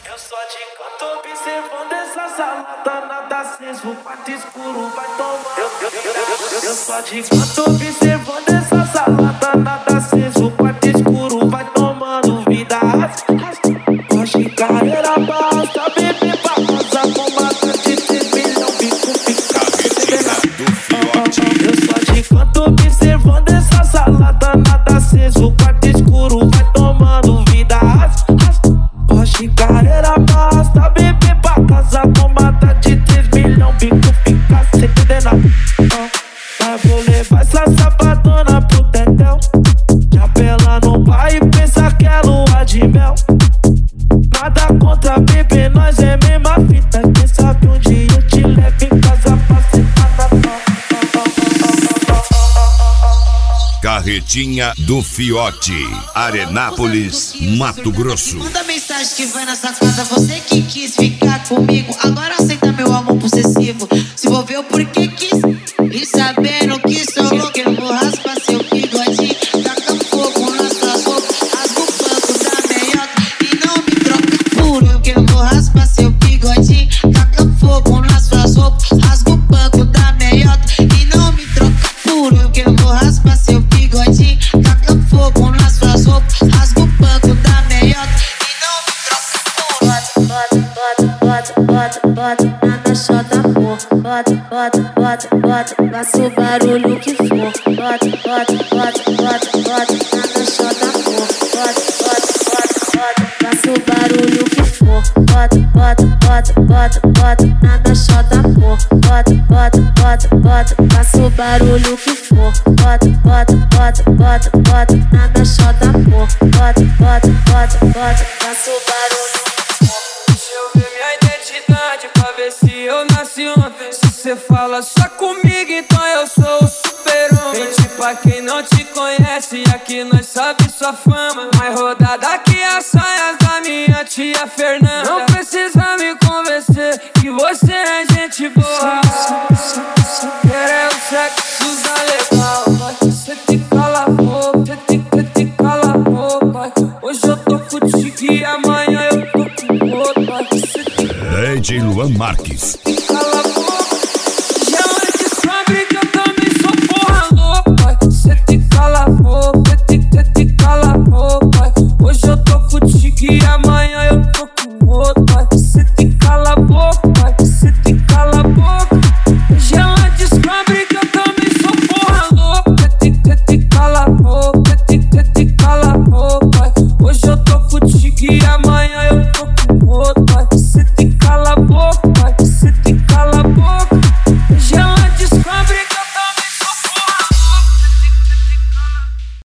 Eu só de canto observando essa salada, nada aceso, o quarto escuro vai tomar. Eu só de canto observando essa salada, nada aceso, o quarto escuro vai tomando vida. Hoje carreira basta, bebê pra casa com mata de 3 milhões, bico fica. Eu só de canto observando essa salada, nada aceso, o quarto escuro vai tomando vida. Hoje carreira basta, bebê pra casa com mata de 3 milhões, bico fica sem entender nada. Mas vou levar essa sapatona pro tetel, já pela no pai e pensa que é lua de mel. Nada contra bebê, nós é mesma fita. Quem sabe um dia eu te levo em casa pra sentar na Carretinha do Fiote, Arenápolis, Mato Grosso. Manda mensagem que vai na sacada, você que quis ficar comigo, agora aceita meu amor possessivo. Se envolveu porque quis, e sabendo que sou louco, eu vou raspar seu bigodinho, taca fogo nas suas roupas, rasga o banco da meiota e não me troca por eu, que eu vou raspar seu bigodinho, taca fogo nas suas roupas, rasga o banco da meiota e não me troca por eu, que eu vou raspar seu bigodinho, taca fogo nas suas roupas, rasga o banco da meiota e não me troca por eu. Bota na chota, pô. Bota, faça o barulho que for. Bota na chota, pô. Bota, faça o barulho que for. Bota na chota, pô. Bota, faça o barulho que for. Bota na chota, pô. Bota, faça o barulho que for. Deixa eu ver minha identidade pra ver se eu nasci ontem. Se cê fala só comigo, então eu sou o super-homem. Mente pra quem não te conhece, aqui nós sabe sua fama. Mais rodada que as saias da minha tia Fernanda. Não precisa me convencer que você é gente boa. Quero é o sexo da legal. Cê te cala a boca, cê te cala a boca. Hoje eu tô contigo e amanhã eu tô com outra. DJ Luan Marques.